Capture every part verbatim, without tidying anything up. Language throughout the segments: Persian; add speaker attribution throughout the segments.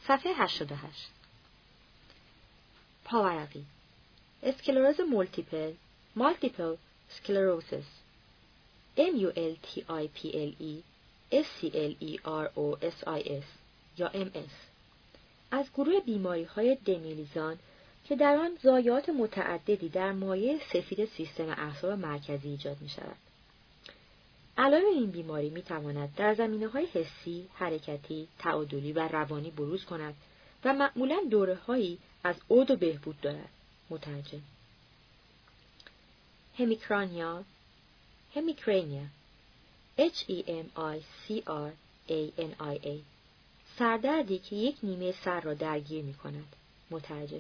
Speaker 1: صفحه هشتاد و هشت. پاورقی. اسکلروز مولتیپل، مالتیپل سکلروسیس. ام یو ال تی آی پی ال ای اس سی ال ای آر او اس آی اس یا ام اس. از گروه بیماری‌های دمیلیزان که در آن ضایعات متعددی در مایع سفید سیستم اعصاب مرکزی ایجاد می‌شود. علائم این بیماری می‌تواند در زمینه‌های حسی، حرکتی، تعادلی و روانی بروز کند و معمولاً دوره‌هایی از عود و بهبود دارد. مترجم. همیکرانیا، همیکرانیا، H E M I C R A N I A، سردردی که یک نیمه سر را درگیر می‌کند. مترجم.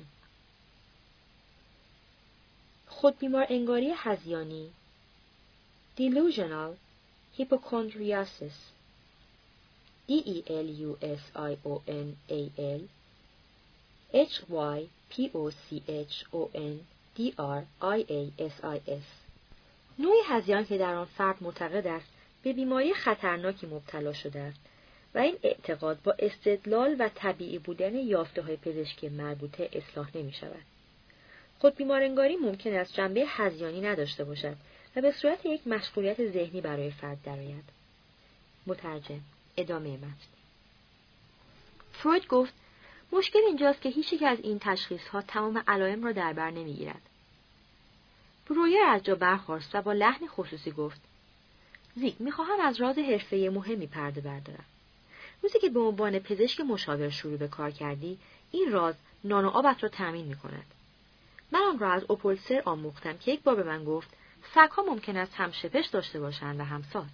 Speaker 1: خودبیمار انگاری هذیانی، delusional hypochondriasis، D E L U S I O N A L H Y P O C H O N D R I A S I S، نوعی هذیان که در آن فرد معتقد است به بیماری خطرناکی مبتلا شده است و این اعتقاد با استدلال و طبیعی بودن یافته‌های پزشکی مربوطه اصلاح نمی‌شود. خودبیمارانگاری ممکن است جنبه هذیانی نداشته باشد و به صورت یک مشغولیت ذهنی برای فرد درآید. مترجم. ادامه متن. فروید گفت مشکل اینجاست که هیچ یک از این تشخیص‌ها تمام علائم را در بر نمی‌گیرد. برویر از جا برخاست و با لحن خصوصی گفت: زیگ، می‌خواهم از راز حرفه‌ای مهمی پرده بردارم. روزی که به عنوان پزشک مشاور شروع به کار کردی، این راز نان و آبت را تامین می‌کند. من آن را از اوپولسر آموختم که یک بار به من گفت سگ‌ها ممکن است هم شپش داشته باشند و هم ساز.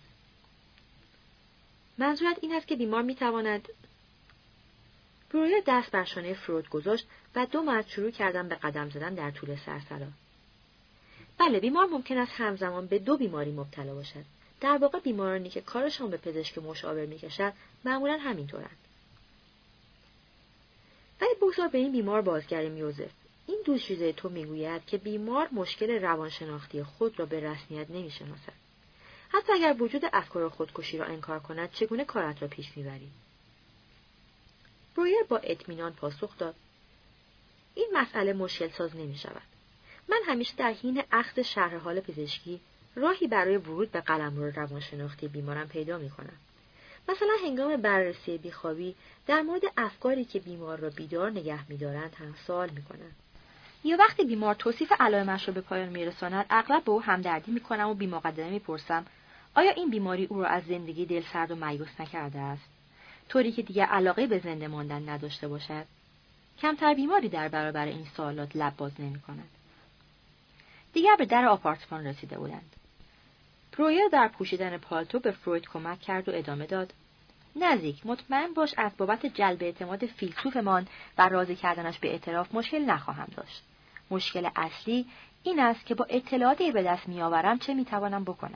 Speaker 1: منظورت این است که بیمار می‌تواند؟ برویر دست بر شانه فروید گذاشت و دو مرد شروع کردن به قدم زدن در طول سرسرا. بله، بیمار ممکن است همزمان به دو بیماری مبتلا باشد. در واقع بیمارانی که کارشان به پزشک مشاور می‌کشد معمولاً همینطورند. ولی بگذار به این بیمار بازگردیم یوزف. این دوشیزه تو میگوید که بیمار مشکل روانشناختی خود را به رسمیت نمی‌شناسد. حتی اگر وجود افکار خودکشی را انکار کند، چگونه کارت را پیش می‌بری؟ برویر با اطمینان پاسخ داد: این مسئله مشکل ساز نمی‌شود. من همیشه در حین اخذ شرح حال پزشکی راهی برای ورود به قلمرو روانشناختی بیمارم پیدا می‌کنم. مثلا هنگام بررسی بیخوابی در مورد افکاری که بیمار را بیدار نگه می‌دارند هم سوال می‌کنم. یا وقتی بیمار توصیف علائمش را به پایان می‌رساند، اغلب به او همدردی می‌کنم و بی‌مقدمه می‌پرسم آیا این بیماری او را از زندگی دلسرد و مایوس نکرده است، طوری که دیگر علاقه به زنده ماندن نداشته باشد؟ کمتر بیماری در برابر این سوالات لب باز نمی‌کند. دیگر به در آپارتمان رسیده بودند. برویر در پوشیدن پالتو به فروید کمک کرد و ادامه داد: نزدیک، مطمئن باش از بابت جلب اعتماد فیلسوفمان و راضی کردنش به اعتراف مشکل نخواهم داشت. مشکل اصلی این است که با اطلاعاتی به دست میآورم چه میتوانم بکنم.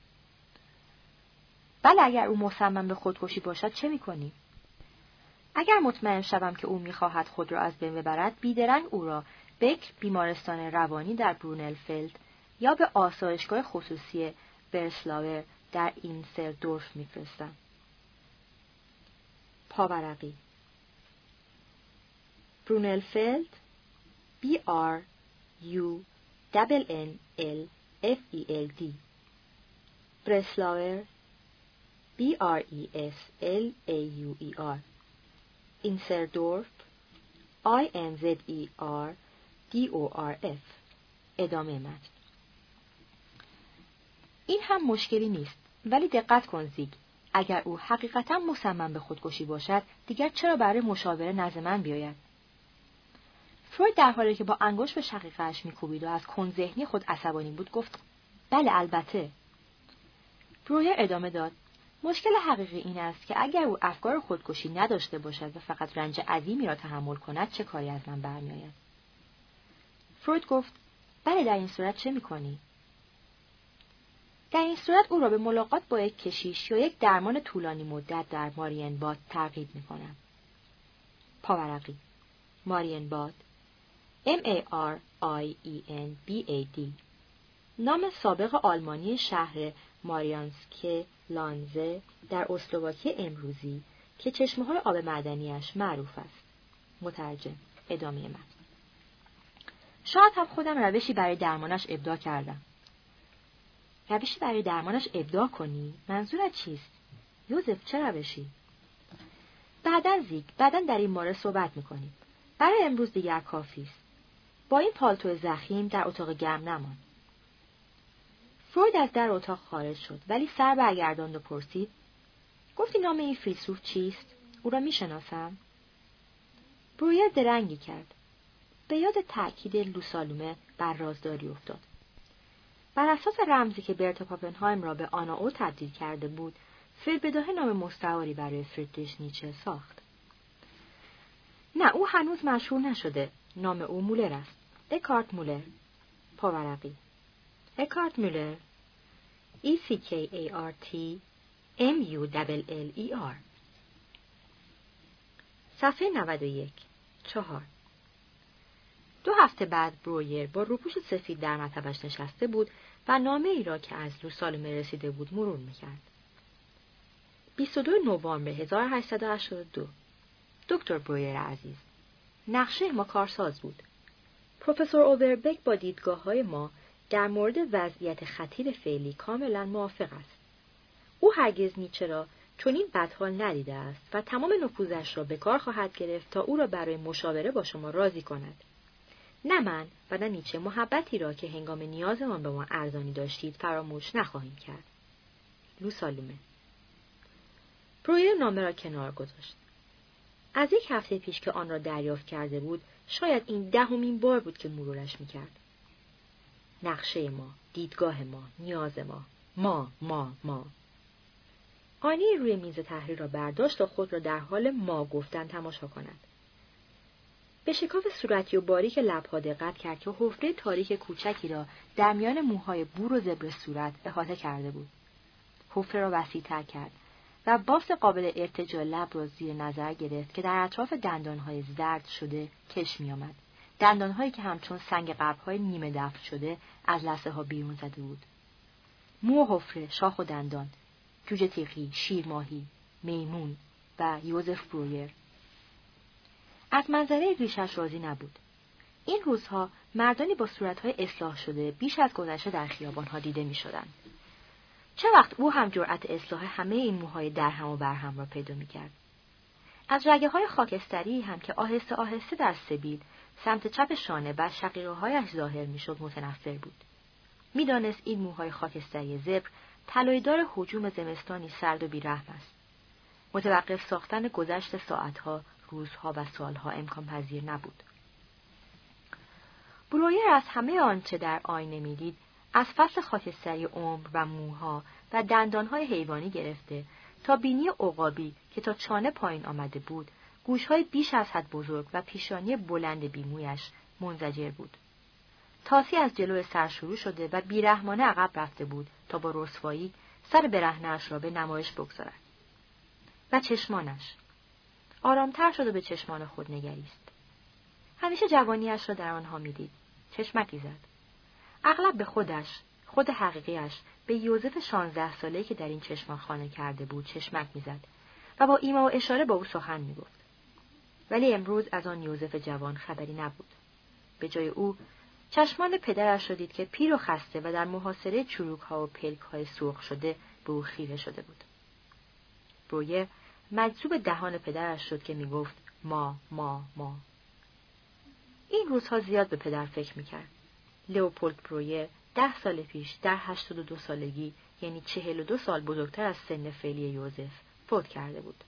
Speaker 1: بله، اگر او مصمم به خودکشی باشد چه میکنی؟ اگر مطمئن شوم که او میخواهد خود را از بین ببرد، بیدرنگ او را به یک بیمارستان روانی در برونلفلد یا به آسایشگاه خصوصی برسلاور در اینسلدورف میفرستم. پاورقی. برونلفلد B R U N N L F E L D، برسلاور B R E S L A U E R، اینسلدورف I N Z E R D O R F. ادامه متن. این هم مشکلی نیست، ولی دقت کن زیگ، اگر او حقیقتا مصمم به خودکشی باشد، دیگر چرا برای مشاوره نزد من بیاید؟ فروید در حالی که با انگشت به شقیقه‌اش می‌کوبید و از کن‌ذهنی خود عصبانی بود گفت: بله البته. برویر ادامه داد: مشکل حقیقی این است که اگر او افکار خودکشی نداشته باشد و فقط رنج عظیمی را تحمل کند، چه کاری از من برمی‌آید؟ فروید گفت: بله، در این صورت چه می‌کنی؟ در این صورت او را به ملاقات با یک کشیش یا یک درمان طولانی مدت در مارینباد ترغیب می‌کنم. پاورقی. مارینباد M A R I E N B A D، نام سابق آلمانی شهر ماریانسک لانزه در اسلواکی امروزی که چشمه‌های آب معدنیش معروف است. مترجم. ادامه من. شاید هم خودم روشی برای درمانش ابداع کردم. روشی برای درمانش ابداع کنی؟ منظورت چیست؟ یوزف، چه روشی؟ بعداً زیگ، بعداً در این مورد صحبت می‌کنیم. برای امروز دیگر کافی است. با این پالتو ضخیم در اتاق گرم نمان. فروید از در اتاق خارج شد، ولی سر برگرداند و پرسید: گفتی نام این فیلسوف چیست؟ او را میشناسم؟ برویر درنگی کرد. به یاد تأکید لوسالومه بر رازداری افتاد. بر اساس رمزی که برتا پاپنهایم را به آنا او تبدیل کرده بود، فیلبداهه نام مستعاری برای فریدریش نیچه ساخت. نه، او هنوز مشهور نشده. نام او مولر است. اکارت مولر. پاورقی. اکارت مولر. E C K A R T M U L L E R. صفحه نود و یک. چهار. دو هفته بعد برویر با روپوش سفید در مطبش نشسته بود و نامه ای را که از لوسالومه رسیده بود مرور میکرد. بیست و دو نوامبر هزار و هشتصد و هشتاد و دو. دکتر برویر عزیز، نقشه ما کارساز بود. پروفسور اوبربک با دیدگاه‌های ما در مورد وضعیت خطیر فعلی کاملا موافق است. او هرگز نیچه را چنین بدحال ندیده است و تمام نفوذش را به کار خواهد گرفت تا او را برای مشاوره با شما راضی کند. نه من و نه نیچه محبتی را که هنگام نیازمان به ما ارزانی داشتید فراموش نخواهیم کرد. لوسالومه. برویر نامه را کنار گذاشت. از یک هفته پیش که آن را دریافت کرده بود، شاید این دهمین بار بود که مرورش میکرد. نقشه ما، دیدگاه ما، نیاز ما، ما، ما، ما. آینه روی میز تحریر را برداشت تا خود را در حال ما گفتن تماشا کند. به شکاف صورتی و باریک لب‌ها دقت کرد که حفره تاریک کوچکی را در میان موهای بور و زبر صورت احاطه کرده بود. حفره را وسیع‌تر کرد و بافت قابل ارتجاع لب را زیر نظر گرفت که در اطراف دندانهای زرد شده کش می آمد. دندانهایی که همچون سنگ قبرهای نیمه دفن شده از لثه ها بیرون زده بود. مو و حفره، شاخ و دندان، جوجه تیغی، شیرماهی، میمون و یوزف برویر. از منظره ریشش راضی نبود. این روزها مردانی با صورتهای اصلاح شده بیش از گذشته در خیابانها دیده می شدند. چه وقت او هم جرأت اصلاح همه این موهای درهم و برهم را پیدا می کرد. از رگه های خاکستری هم که آهسته آهسته در سبیل سمت چپ شانه و شقیقه هایش ظاهر می شد متنفر بود. می دانست این موهای خاکستری زبر طلایه‌دار هجوم زمستانی سرد و بیرحم است. متوقف ساختن گذشت ساعتها، روزها و سالها امکان پذیر نبود. برویر از همه آنچه در آینه می دید، از فصل خاکستری عمر و موها و دندانهای حیوانی گرفته تا بینی عقابی که تا چانه پایین آمده بود، گوشهای بیش از حد بزرگ و پیشانی بلند بیمویش منزجر بود. طاسی از جلو سر شروع شده و بیرحمانه عقب رفته بود تا با رسوایی سر برهنه‌اش را به نمایش بگذارد. و چشمانش آرامتر شد و به چشمان خود نگریست. همیشه جوانیش را در آنها می‌دید. چشمکی زد. اغلب به خودش، خود حقیقیش، به یوزف شانزده ساله‌ای که در این چشمان خانه کرده بود چشمک می‌زد و با ایما و اشاره با او سخن می‌گفت. ولی امروز از آن یوزف جوان خبری نبود. به جای او چشمان پدرش را دید که پیر و خسته و در محاصره چروک‌ها و پلک‌های سرخ شده به او خیره شده بود. برویر مجذوب دهان پدرش شد که می‌گفت ما ما ما. این روزها زیاد به پدر فکر می‌کرد. لئوپولد برویر ده سال پیش در هشتاد و دو سالگی، یعنی چهل و دو سال بزرگتر از سن فعلی یوزف، فوت کرده بود.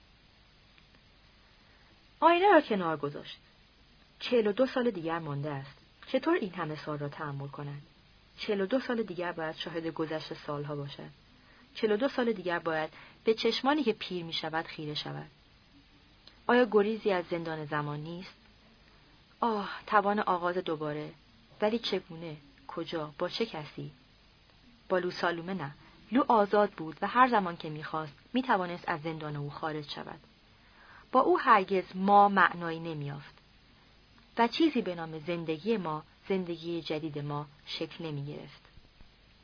Speaker 1: آینه را کنار گذاشت. چهل و دو سال دیگر مانده است. چطور این همه سال را تحمل کند؟ چهل و دو سال دیگر باید شاهد گذشت سالها باشد. چهل و دو سال دیگر باید به چشمانی که پیر می شود خیره شود. آیا گریزی از زندان زمان نیست؟ آه، توان آغاز دوباره. ولی چگونه؟ کجا؟ با چه کسی؟ با لوسالومه نه. لو آزاد بود و هر زمان که می‌خواست می‌توانست از زندان او خارج شود. با او هرگز ما معنایی نمی‌یافت و چیزی به نام زندگی ما، زندگی جدید ما شکل نمی‌گرفت.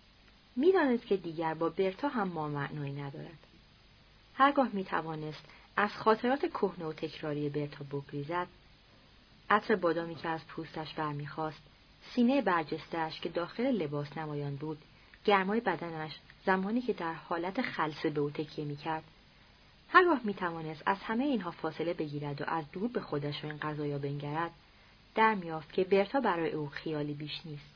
Speaker 1: می‌دانست که دیگر با برتا هم ما معنایی ندارد. هرگاه می‌توانست از خاطرات کهنه و تکراری برتا بگریزد، عطر بادامی که از پوستش برمیخواست، سینه برجسته‌اش که داخل لباس نمایان بود، گرمای بدنش زمانی که در حالت خلسه به او تکیه میکرد، هرگاه میتوانست از همه اینها فاصله بگیرد و از دور به خودش و این قضایا بنگرد، در میافت که برتا برای او خیالی بیش نیست.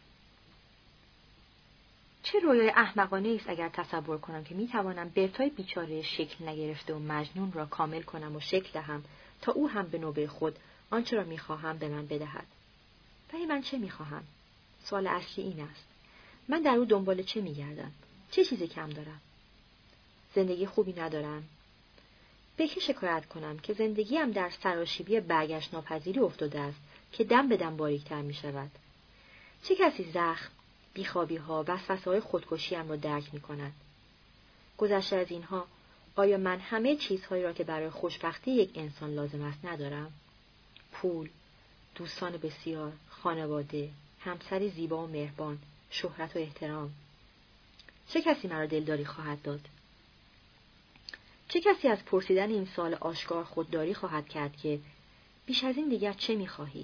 Speaker 1: چه رویای احمقانه است اگر تصور کنم که میتوانم برتای بیچاره شکل نگرفته و مجنون را کامل کنم و شکل دهم تا او هم به نوبه خود آنچه را میخواهم به من بدهد. ولی من چه میخواهم؟ سوال اصلی این است. من در او دنبال چه میگردم؟ چه چیزی کم دارم؟ زندگی خوبی ندارم؟ به که شکایت کنم که زندگیم در سراشیبی برگشت ناپذیری افتاده است که دم به دم باریکتر می شود. چه کسی زخم، بیخوابی ها، وسوسه های خودکشیم را درک می کند؟ گذشته از اینها، آیا من همه چیزهایی را که برای خوشبختی یک انسان لازم است ندارم؟ پول، دوستان بسیار، خانواده، همسری زیبا و مهربان، شهرت و احترام. چه کسی مرا دلداری خواهد داد؟ چه کسی از پرسیدن این سوال آشکار خودداری خواهد کرد که بیش از این دیگر چه می‌خواهی؟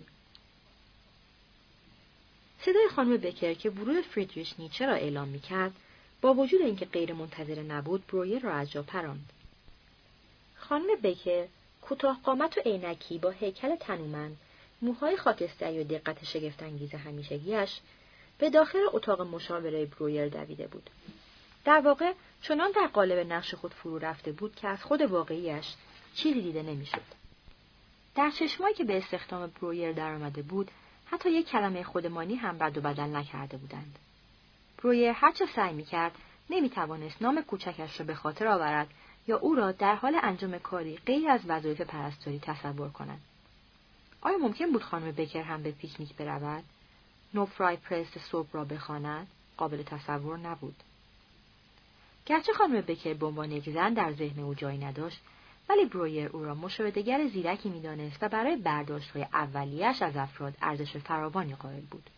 Speaker 1: صدای خانم بکر که ورود فریدریش نیچه را اعلام می‌کرد، با وجود اینکه غیر منتظره نبود، برویر را از جا پراند. خانم بکر، کوتاه قامت و عینکی با هیکل تنومند، موهای خاکستری و دقت شگفت‌انگیز همیشگی‌اش، به داخل اتاق مشاوره برویر دویده بود. در واقع چنان در قالب نقش خود فرو رفته بود که از خود واقعیش چیزی دیده نمی‌شد. در چشمایی که به استخدام برویر درآمده بود، حتی یک کلمه خودمانی هم رد و بدل نکرده بودند. برویر هرچه سعی می‌کرد، نمی‌توانست نام کوچکش را به خاطر آورد یا او را در حال انجام کاری غیر از وظایف پرستاری تصور کند. آیا ممکن بود خانم بکر هم به پیکنیک برود؟ نوفرای پرست صبح را بخواند؟ قابل تصور نبود. گرچه خانم بکر به عنوان یک زن در ذهن او جایی نداشت، ولی برویر او را مشاهده‌گر زیرکی می‌دانست و برای برداشت‌های اولیه‌اش از افراد ارزش فراوانی قائل بود.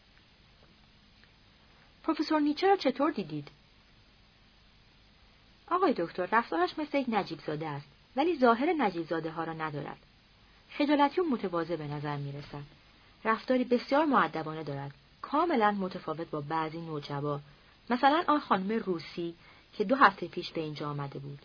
Speaker 1: پروفسور نیچه را چطور دیدید؟ آقای دکتر، رفتارش مثل یک نجیب زاده است، ولی ظاهر نجیب زاده ها را ندارد. خجالتی و متواضع به نظر می‌رسد. رفتاری بسیار مؤدبانه دارد، کاملا متفاوت با بعضی نوجبا، مثلا آن خانم روسی که دو هفته پیش به اینجا آمده بود.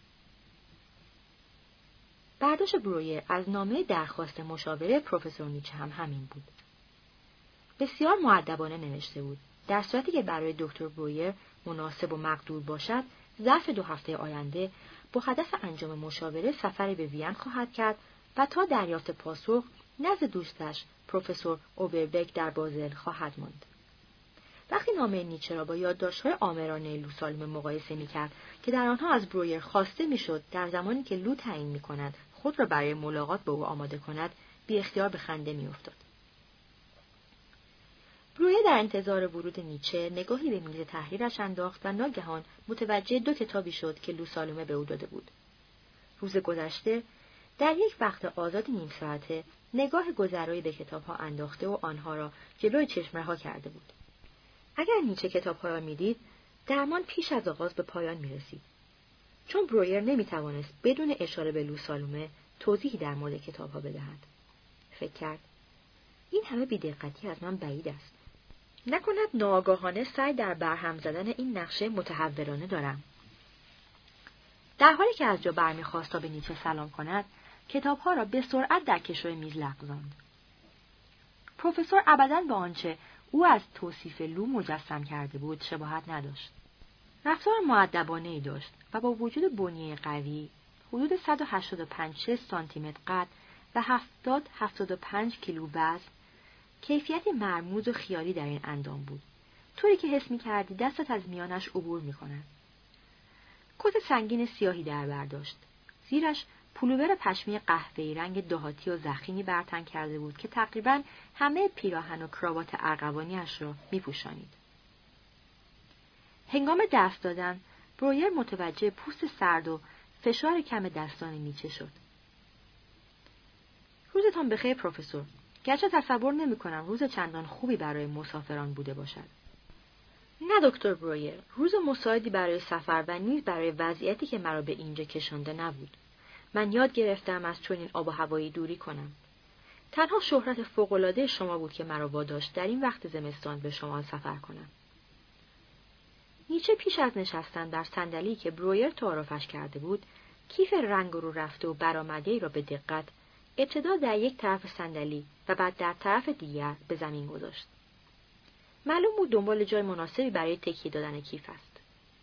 Speaker 1: برداشت برویر از نامه درخواست مشاوره پروفسور نیچه هم همین بود. بسیار مؤدبانه نوشته بود، در صورتی که برای دکتر برویر مناسب و مقدور باشد، ظرف دو هفته آینده با هدف انجام مشاوره سفری به وین خواهد کرد و تا دریافت پاسخ نزد دوستش پروفسور اوبربک در بازل خواهد ماند. وقتی نامه نیچه را با یادداشت‌های آمرانه لو سالم مقایسه می‌کرد که در آنها از برویر خواسته می‌شد در زمانی که لو تعیین می‌کند خود را برای ملاقات با او آماده کند، بی اختیار به خنده می‌افتاد. برویر در انتظار ورود نیچه نگاهی به میز تحریرش انداخت و ناگهان متوجه دو کتابی شد که لو سالومه به او داده بود. روز گذشته در یک وقت آزاد نیم ساعته نگاه گذرایی به کتاب‌ها انداخته و آنها را جلوی چشم رها کرده بود. اگر نیچه کتاب‌ها را می‌دید، درمان پیش از آغاز به پایان می‌رسید. چون برویر نمی‌توانست بدون اشاره به لو سالومه توضیحی در مورد کتاب‌ها بدهد. فکر کرد این همه بی‌دقتی از من بعید است. نکند ناآگاهانه سعی در برهم زدن این نقشه متحورانه دارم. در حالی که از جا برمیخواست تا به نیچه سلام کند، کتاب‌ها را به سرعت در کشوی میز لغزاند. پروفسور ابداً به آنچه او از توصیف لو مجسم کرده بود شباهت نداشت. رفتار مؤدبانه‌ای داشت و با وجود بنیه قوی، حدود صد و هشتاد و پنج سانتی متر قد و هفتاد تا هفتاد و پنج کیلو وزن، کیفیت مرموز و خیالی در این اندام بود، طوری که حس می‌کردی دستت از میانش عبور می‌کند. کت سنگین سیاهی در بر داشت. زیرش پلوور پشمی قهوه‌ای رنگ دهاتی و ضخیمی برتن کرده بود که تقریباً همه پیراهن و کراوات ارغوانی‌اش را می‌پوشانید. هنگام دست دادن، برویر متوجه پوست سرد و فشار کم دستان نیچه شد. روزتان بخیر پروفسور. گرچه تصور نمی‌کنم روز چندان خوبی برای مسافران بوده باشد. نه دکتر برویر، روز مساعدی برای سفر و نیز برای وضعیتی که مرا به اینجا کشانده نبود. من یاد گرفتم از چنین آب و هوایی دوری کنم. تنها شهرت فوق‌العاده شما بود که مرا واداشت در این وقت زمستان به شما سفر کنم. نیچه پیش از نشستن در صندلی که برویر تعارفش کرده بود، کیف رنگ رو رفته و برآمده‌ای را به دقت ابتدا در یک طرف صندلی و بعد در طرف دیگر به زمین گذاشت. معلوم بود دنبال جای مناسبی برای تکیه دادن کیف است.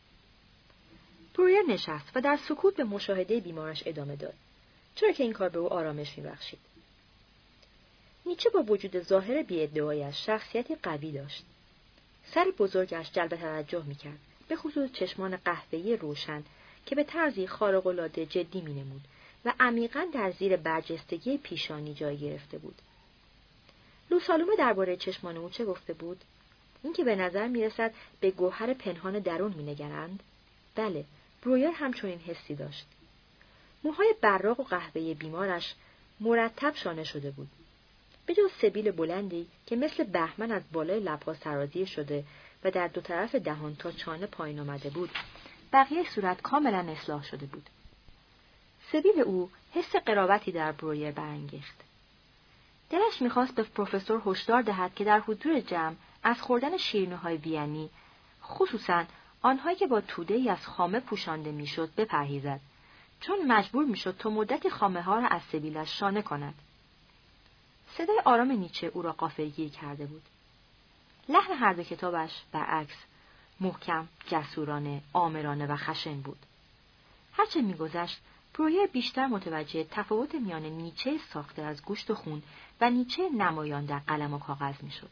Speaker 1: برویر نشست و در سکوت به مشاهده بیمارش ادامه داد، چرا که این کار به او آرامش می‌بخشید. نیچه با وجود ظاهر بی‌ادعایش شخصیتی قوی داشت. سر بزرگش جلب توجه می‌کرد، به خصوص چشمان قهوه‌ای روشن که به طرزی خارق‌العاده جدی می‌نمود و عمیقاً در زیر برجستگی پیشانی جای گرفته بود. لوسالومه درباره چشمان او چه گفته بود؟ اینکه به نظر می‌رسد به گوهر پنهان درون می‌نگرند؟ بله، برویر همچنین حسی داشت. موهای براق و قهوه‌ای بیمارش مرتب شانه شده بود. به جز سبیل بلندی که مثل بهمن از بالای لب‌ها سرازیر شده و در دو طرف دهان تا چانه پایین آمده بود، بقیه صورت کاملا اصلاح شده بود. سبیل او حس قرابتی در برویر برانگیخت. دلش می‌خواست به پروفسور هشدار دهد که در حضور جمع از خوردن شیرینی‌های وینی، خصوصاً آنهایی که با توده‌ای از خامه پوشانده میشد، بپرهیزد، چون مجبور میشد تا مدتی خامه‌ها را از سبیلش شانه کند. صدای آرام نیچه او را غافلگیر کرده بود. لحن هر دو کتابش برعکس محکم، جسورانه، آمرانه و خشن بود. هرچه می‌گذشت، برویر بیشتر متوجه تفاوت میان نیچه ساخته از گوشت و خون و نیچه نمایان در قلم و کاغذ میشد.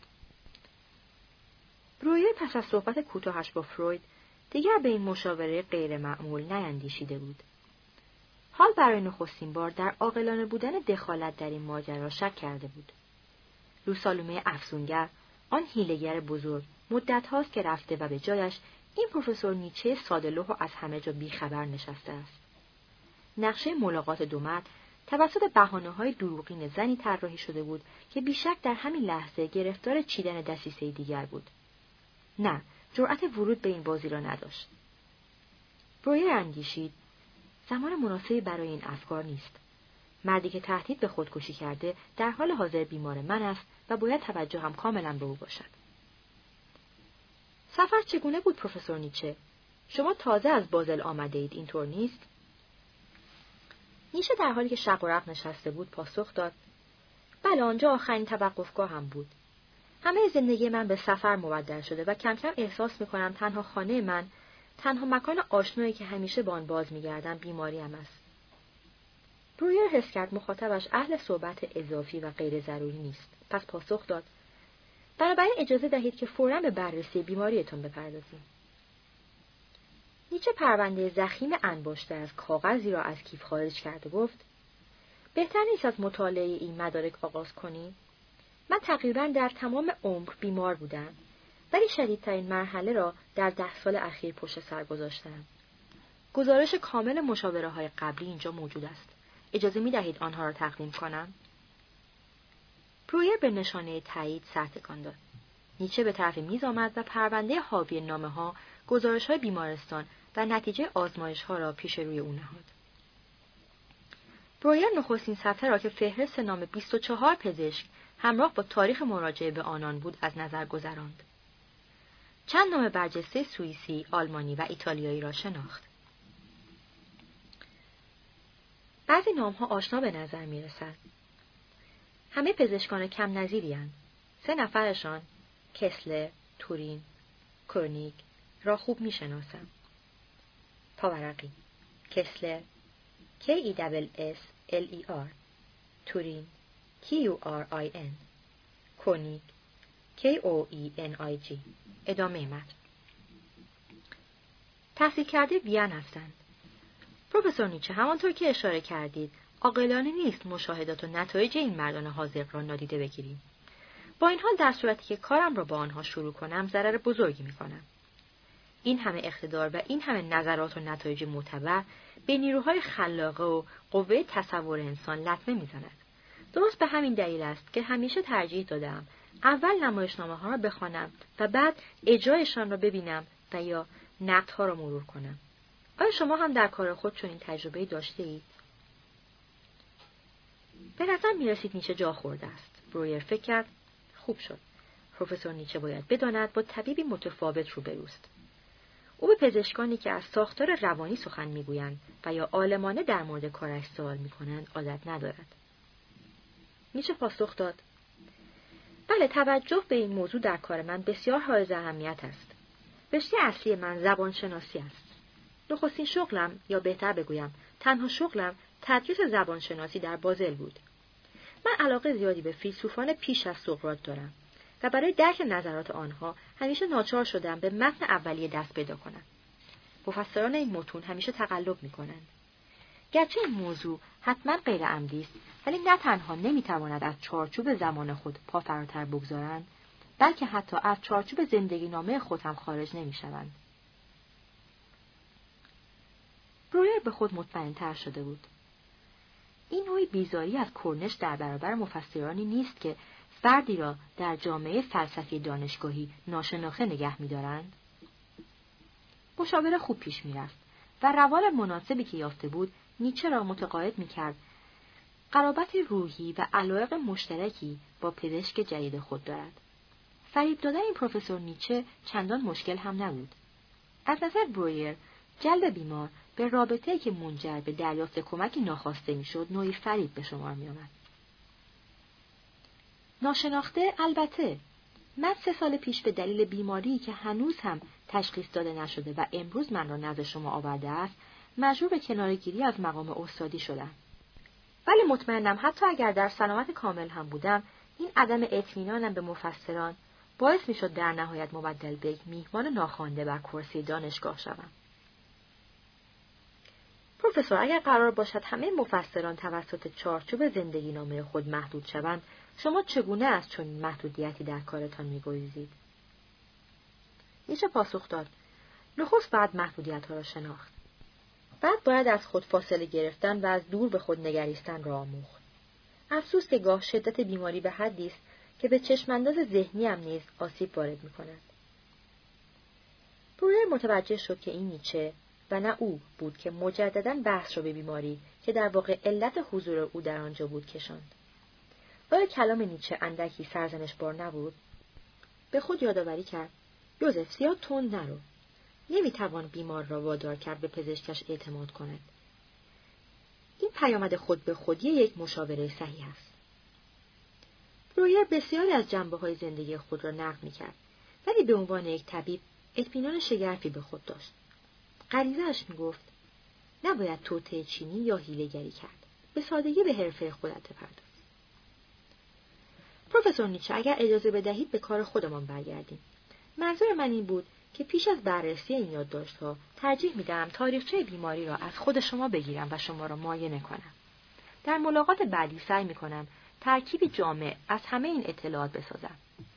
Speaker 1: برویر پس از صحبت کوتاهش با فروید دیگر به این مشاوره غیر معمول نیندیشیده بود. حال برای نخستین بار در عاقلانه بودن دخالت در این ماجرا شک کرده بود. لوسالومه افسونگر، آن حیله‌گر بزرگ، مدت هاست که رفته و به جایش این پروفسور نیچه ساده‌لوح و از همه جا بیخبر نشسته است. نقشه ملاقات دو مرد توسط بهانه‌های دروغین زنی طراحی شده بود که بیشک در همین لحظه گرفتار چیدن دسیسه دیگر بود. نه، جرأت ورود به این بازی را نداشت. برویر اندیشید، زمان مناسبی برای این افکار نیست. مردی که تهدید به خودکشی کرده در حال حاضر بیمار من است و باید توجه هم کاملا به او باشد. سفر چگونه بود پروفسور نیچه؟ شما تازه از بازل آمده اید، اینطور نیست؟ نیچه در حالی که شق و رق نشسته بود پاسخ داد: بله، آنجا آخرین توقفگاه هم بود. همه زندگی من به سفر مبدل شده و کم کم احساس می‌کنم تنها خانه من، تنها مکان آشنایی که همیشه به آن باز می‌گردم بیماریم است. برویر حس کرد مخاطبش اهل صحبت اضافی و غیر ضروری نیست. پس پاسخ داد: بنابراین اجازه دهید که فوراً به بررسی بیماریتون بپردازیم. نیچه پرونده ضخیم انباشته از کاغذی را از کیف خارج کرد و گفت: بهتر نیست از مطالعه این مدارک آغاز کنیم؟ من تقریباً در تمام عمر بیمار بودم، ولی شدیدترین مرحله را در ده سال اخیر پشت سر گذاشتم. گزارش کامل مشاوره‌های قبلی اینجا موجود است. اجازه می دهید آنها را تقدیم کنم؟ برویر به نشانه تایید سر تکان داد. نیچه به طرف میز آمد و پرونده حاوی نامه‌ها، گزارش‌های بیمارستان و نتیجه آزمایش‌ها را پیش روی او نهاد. برویر نخستین صفحه را که فهرست نام بیست و چهار پزشک همراه با تاریخ مراجعه به آنان بود از نظر گذراند. چند نام برجسته سوئیسی، آلمانی و ایتالیایی را شناخت. بعضی نام‌ها آشنا به نظر می‌رسد. همه پزشکان کم نظیری هستند. سه نفرشان، کسلر، تورین، کورنیگ، را خوب می‌شناسم. پاورقی، کسلر، K E S S L E R، تورین، Q U R I N، کورنیگ، K O E N I G. ادامه متن. تحصیل کرده وین هستند. پروفسور نیچه، همانطور که اشاره کردید، عاقلانه نیست مشاهدات و نتایج این مردان حاذق را نادیده بگیریم. با این حال در صورتی که کارم را با آنها شروع کنم ضرر بزرگی می‌کنم. این همه اقتدار و این همه نظرات و نتایج معتبر به نیروهای خلاقه و قوه تصور انسان لطمه می‌زند. درست به همین دلیل است که همیشه ترجیح دادم اول نمایشنامه‌ها را بخوانم و بعد اجرایشان را ببینم و یا نقدها را مرور کنم. آیا شما هم در کار خود چنین تجربه‌ای داشته‌اید؟ به نظر می‌رسید نیچه جا خورده است. برویر فکر کرد خوب شد. پروفسور نیچه باید بداند با طبیبی متفاوت روبروست. او به پزشکانی که از ساختار روانی سخن میگویند و یا عالمانه در مورد کارش سوال میکنند عادت ندارد. نیچه پاسخ داد: بله، توجه به این موضوع در کار من بسیار حائز اهمیت است. رشته اصلی من زبان شناسی است. نخستین شغلم، یا بهتر بگویم تنها شغلم، تدریس زبان شناسی در بازل بود. من علاقه زیادی به فیلسوفان پیش از سقراط دارم و برای درک نظرات آنها همیشه ناچار شدم به متن اولیه دست پیدا کنم. مفسران این متون همیشه تقلب می‌کنند. گرچه این موضوع حتما غیر عمدی است، ولی نه تنها نمی‌تواند از چارچوب زمان خود پا فراتر بگذارند، بلکه حتی از چارچوب زندگی نامه خود هم خارج نمی‌شوند. برویر به خود مطمئن‌تر شده بود. این نوعی بیزاری از کرنش در برابر مفسرانی نیست که فردی را در جامعه فلسفی دانشگاهی ناشناخته نگه می‌دارند. مشاوره خوب پیش می‌رفت و روال مناسبی که یافته بود نیچه را متقاعد می‌کرد قرابت روحی و علایق مشترکی با پزشک جدید خود دارد. فریب دادن این پروفسور نیچه چندان مشکل هم نبود. از نظر برویر جلب بیمار به رابطه‌ای که منجر به دریافت کمکی ناخواسته می‌شد نوعی فریب به شمار می‌آمد. ناشناخته البته. من سه سال پیش به دلیل بیماری که هنوز هم تشخیص داده نشده و امروز من را نزد شما آورده است، مجبور به کناره‌گیری از مقام استادی شدم. ولی مطمئنم حتی اگر در سلامت کامل هم بودم، این عدم اطمینانم به مفسران باعث می‌شد در نهایت مبدل به یک میهمان ناخوانده بر کرسی دانشگاه شوم. پروفسور، اگر قرار باشد همه مفسران توسط چارچوب زندگی نامه خود محدود شوند، شما چگونه از چنین محدودیتی در کارتان می‌گریزید؟ نیچه پاسخ داد: نخست باید محدودیت‌ها را شناخت. بعد باید از خود فاصله گرفتن و از دور به خود نگریستن را آموخت. افسوس که گاه شدت بیماری به حدی است که به چشمانداز ذهنی هم نیز آسیب وارد می‌کند. برویر متوجه شد که این نیچه و نه او بود که مجدداً بحث را به بیماری که در واقع علت حضور او در آنجا بود کشاند. آیا کلام نیچه اندکی سرزنش بار نبود؟ به خود یادآوری کرد: یوزف، زیاد تند نرو. نمیتوان بیمار را وادار کرد به پزشکش اعتماد کند. این پیامد خود به خودی یک مشاوره صحیح است. برویر بسیاری از جنبه‌های زندگی خود را نقد می‌کرد، ولی به عنوان یک طبیب اطمینان شگرفی به خود داشت. غریزه‌اش می‌گفت نباید توطئه چینی یا حیله‌گری کرد. به سادگی به حرفه خودت بپرداز. پروفسور نیچه، اگر اجازه بدهید به کار خودمان برگردیم. منظور من این بود که پیش از بررسی این یادداشت‌ها ترجیح می‌دهم تاریخچه بیماری را از خود شما بگیرم و شما را معاینه کنم. در ملاقات بعدی سعی می‌کنم ترکیبی جامع از همه این اطلاعات بسازم.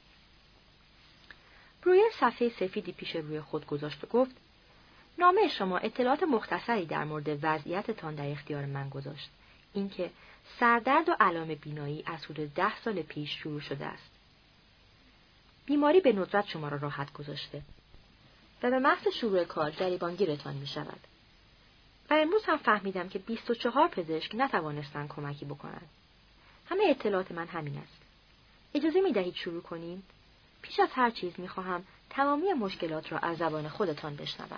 Speaker 1: برویر صفحه سفیدی پیش روی خود گذاشت و گفت: نامه شما اطلاعات مختصری در مورد وضعیتتان در اختیار من گذاشت. اینکه سردرد و علائم بینایی از حدود ده سال پیش شروع شده است. بیماری به ندرت شما را راحت گذاشته و به محض شروع کار گریبانگیرتان می شود. و امروز هم فهمیدم که بیست و چهار پزشک نتوانستند کمکی بکنند. همه اطلاعات من همین است. اجازه می دهید شروع کنیم؟ پیش از هر چیز می خواهم تمامی مشکلات را از زبان خودتان بشنوم.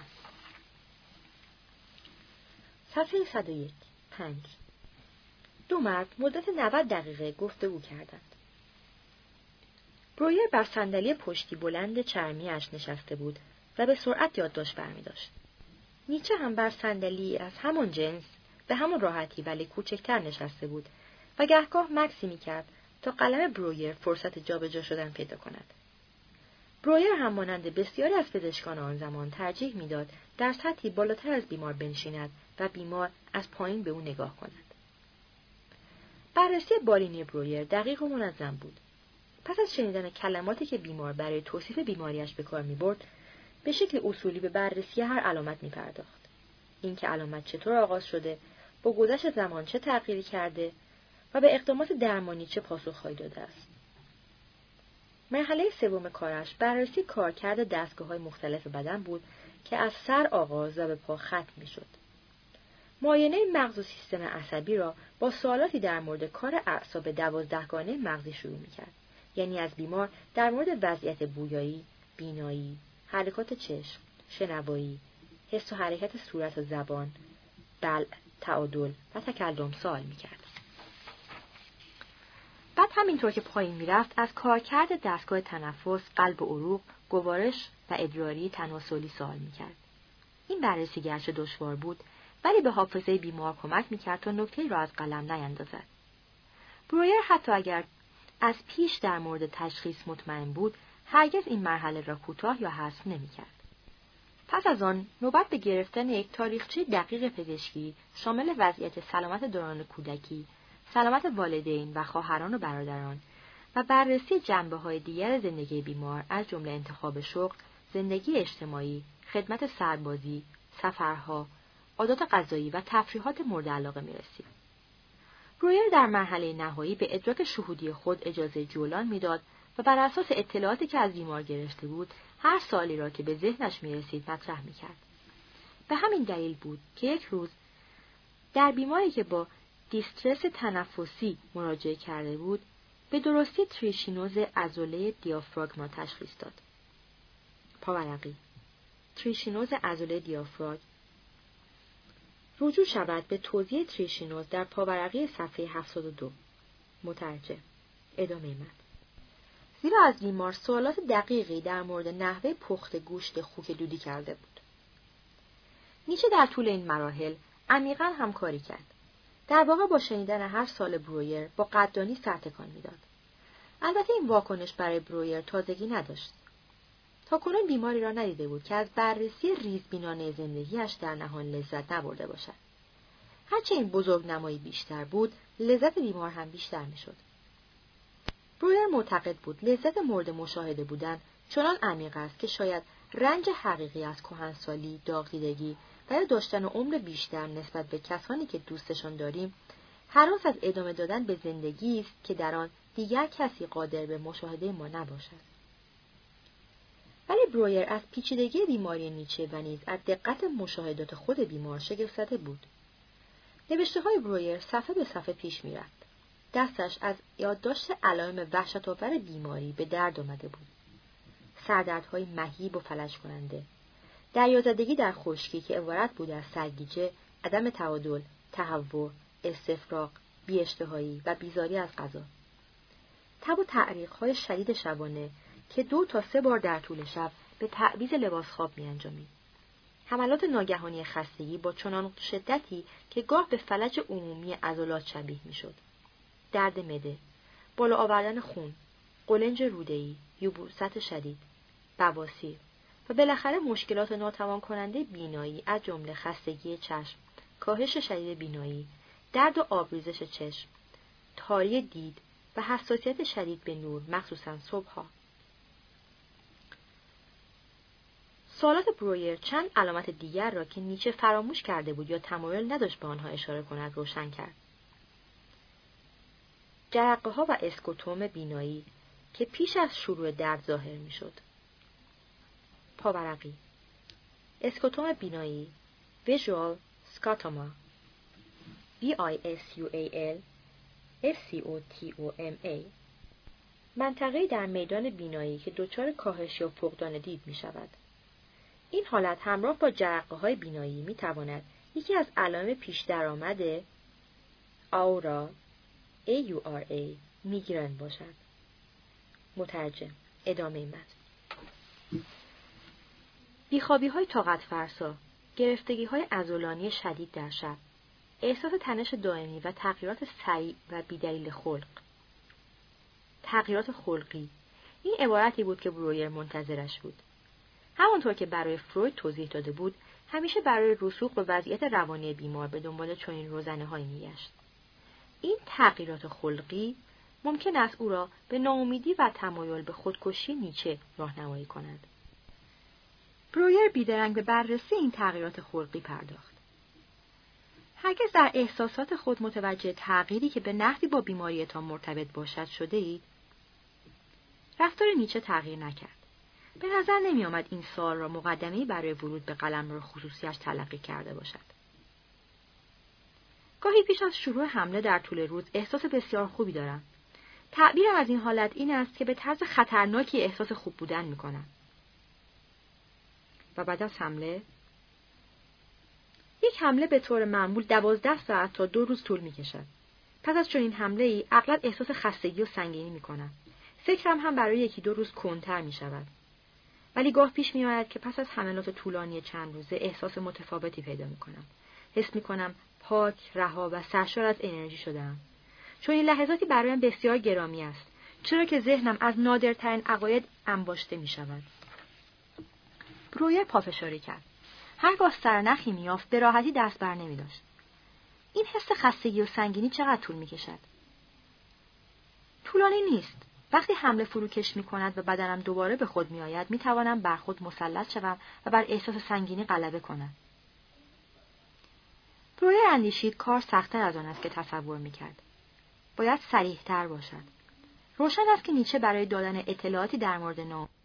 Speaker 1: صفحه صد و یک. پنج. دو مرد مدت نود دقیقه گفتگو کردند. برویر بر صندلی پشتی بلند چرمی‌اش نشسته بود و به سرعت یادداشت برمی‌داشت. نیچه هم بر صندلی از همان جنس به همان راحتی ولی کوچکتر نشسته بود و گهگاه مکسی می‌کرد تا قلم برویر فرصت جابجا شدن پیدا کند. برویر هم مانند بسیاری از پزشکان آن زمان ترجیح می‌داد در سطحی بالاتر از بیمار بنشیند و بیمار از پایین به او نگاه کند. بررسی بالینی برویر دقیق و منظم بود. پس از شنیدن کلماتی که بیمار برای توصیف بیماریش به کار می‌برد، به شکل اصولی به بررسی هر علامت می‌پرداخت. اینکه علامت چطور آغاز شده، با گذشت زمان چه تغییری کرده و به اقدامات درمانی چه پاسخهایی داده است. مرحله سوم کارش بررسی کارکرد دستگاه‌های مختلف بدن بود که از سر آغاز و به پا ختم می‌شد. معاینه مغز و سیستم عصبی را با سوالاتی در مورد کار اعصاب دوازدهگانه مغزی شروع می‌کرد. یعنی از بیمار در مورد وضعیت بویایی، بینایی، حرکات چشم، شنوایی، حس و حرکت صورت و زبان، بلع، تعادل و تکلم سوال می‌کرد. بعد همینطور که پایین می‌رفت از کارکرد دستگاه تنفس، قلب و عروق، گوارش و ادراری تناسلی سوال می‌کرد. این بررسی گرچه دشوار بود، ولی به حافظه بیمار کمک می‌کرد تا نکته‌ای را از قلم نیندازد. برویر حتی اگر از پیش در مورد تشخیص مطمئن بود، هرگز این مرحله را کوتاه یا حذف نمی‌کرد. پس از آن نوبت به گرفتن یک تاریخچه دقیق پزشکی شامل وضعیت سلامت دوران کودکی، سلامت والدین و خواهران و برادران و بررسی جنبه‌های دیگر زندگی بیمار از جمله انتخاب شغل، زندگی اجتماعی، خدمت سربازی، سفرها، عادات غذایی و تفریحات مورد علاقه می‌رسید. برویر در مرحله نهایی به ادراک شهودی خود اجازه جولان می‌داد و بر اساس اطلاعاتی که از بیمار گرفته بود، هر سوالی را که به ذهنش می‌رسید مطرح می‌کرد. به همین دلیل بود که یک روز در بیماری که با دیسترس تنفسی مراجعه کرده بود، به درستی تریشینوز عضله دیافراگما تشخیص داد. پاورقی. تریشینوز عضله دیافراگم. رجوع شود به توضیح تریشینوز در پاورقی صفحه هفتاد و دو. مترجم. ادامه متن. زیرا از بیمار سوالات دقیقی در مورد نحوه پخت گوشت خوک دودی کرده بود. نیچه در طول این مراحل عمیقاً همکاری کرد. در واقع با شنیدن هر سال برویر با قدردانی سر تکان میداد. البته این واکنش برای برویر تازگی نداشت. تاکنون بیماری را ندیده بود که از بررسی ریزبینانه زندگیش در نهان لذت نبرده باشد. هرچه این بزرگ نمایی بیشتر بود، لذت بیمار هم بیشتر میشد. برویر معتقد بود لذت مورد مشاهده بودن چنان عمیق است که شاید رنج حقیقی از کهنسالی، داغ‌دیدگی و یا داشتن عمر بیشتر نسبت به کسانی که دوستشان داریم، هراس از ادامه دادن به زندگی است که در آن دیگر کسی قادر به مشاهده ما نباشد. ولی برویر از پیچیدگی بیماری نیچه و نیز از دقت مشاهدات خود بیمار شگفت زده بود. نوشته‌های برویر صفحه به صفحه پیش می‌رفت. دستش از یادداشت علائم وحشت‌آور بیماری به درد آمده بود. سردردهای مهیب و فلج کننده، دریازدگی در خشکی که عبارت بود از سرگیجه، عدم تعادل، تهوع، استفراغ، بی‌اشتهایی و بیزاری از غذا. تب و تعریق‌های شدید شبانه که دو تا سه بار در طول شب به تعویض لباس خواب می‌انجامید. حملات ناگهانی خستگی با چنان شدتی که گاه به فلج عمومی عضلات شبیه می‌شد. درد معده، بالا آوردن خون، قولنج روده‌ای، یبوست شدید، بواسیر و بالاخره مشکلات ناتوان کننده بینایی از جمله خستگی چشم، کاهش شدید بینایی، درد و آبریزش چشم، تاری دید و حساسیت شدید به نور، مخصوصاً صبح‌ها. سوالات برویر چند علامت دیگر را که نیچه فراموش کرده بود یا تمایل نداشت به آنها اشاره کند روشن کرد. جرقه‌ها و اسکوتوم بینایی که پیش از شروع درد ظاهر می‌شد. پاورقی. اسکوتوم بینایی Visual Scotoma V I S U A L S C O T O M A منطقه‌ای در میدان بینایی که دچار کاهش یا فقدان دید می‌شود. این حالت همراه با جرقه‌های بینایی می‌تواند یکی از علائم پیش درآمد آورا A U R A میگرن باشد. مترجم. ادامه متن. بیخوابی‌های طاقت فرسا، گرفتگی‌های عضلانی شدید در شب، احساس تنش دائمی و تغییرات سریع و بی‌دلیل خلق. تغییرات خلقی، این عبارتی بود که برویر منتظرش بود. همانطور که برای فروید توضیح داده بود، همیشه برای رسوخ به وضعیت روانی بیمار به دنبال چنین روزنه‌هایی می‌گشت. این تغییرات خلقی ممکن است او را به ناامیدی و تمایل به خودکشی نیچه راهنمایی کند. برویر بیدرنگ به بررسی این تغییرات خلقی پرداخت. هرگز در احساسات خود متوجه تغییری که به نحوی با بیماریتان مرتبط باشد شده اید؟ رفتار نیچه تغییر نکرد. به نظر نمی آمد این سوال را مقدمه‌ای برای ورود به قلمرو خصوصیش تلقی کرده باشد. گاهی پیش از شروع حمله در طول روز احساس بسیار خوبی دارم. تعبیرم از این حالت این است که به طرز خطرناکی احساس خوب بودن میکنم. و بعد از حمله؟ یک حمله به طور معمول دوازده ساعت تا دو روز طول میکشد. پس از چنین حمله ای اغلب احساس خستگی و سنگینی میکنم. فکرم هم برای یکی دو روز کندتر میشود. ولی گاه پیش میآید که پس از حملات طولانی چند روزه احساس متفاوتی پیدا میکنم. حس میکنم پاک، رها و سرشار از انرژی شدم. چون این لحظاتی برایم بسیار گرامی است، چرا که ذهنم از نادرترین عقاید انباشته میشود. برویر پافشاری کرد. هرگاه سرنخی میافت به راحتی دست بر نمیداشت. این حس خستگی و سنگینی چقدر طول میکشد؟ طولانی نیست. وقتی حمله فروکش میکند و بدنم دوباره به خود میآید، میتوانم بر خود مسلط شوم و بر احساس سنگینی غلبه کنم. برویر اندیشید کار سخت‌تر از آن است که تصور میکرد. باید صریح‌تر باشد. روشن است که نیچه برای دادن اطلاعاتی در مورد نام